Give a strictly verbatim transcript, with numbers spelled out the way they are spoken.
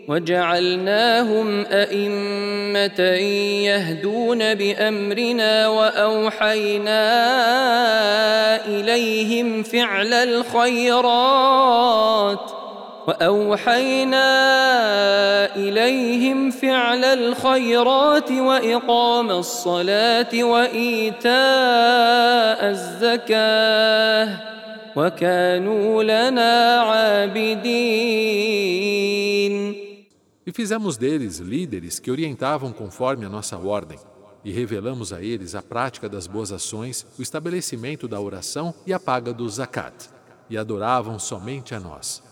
وجعلناهم أئمة يهدون بأمرنا وأوحينا إليهم فعل الخيرات وأوحينا إليهم فعل الخيرات وإقام الصلاة وإيتاء الزكاة وكانوا لنا عابدين. E fizemos deles líderes que orientavam conforme a nossa ordem, e revelamos a eles a prática das boas ações, o estabelecimento da oração e a paga do zakat, e adoravam somente a nós.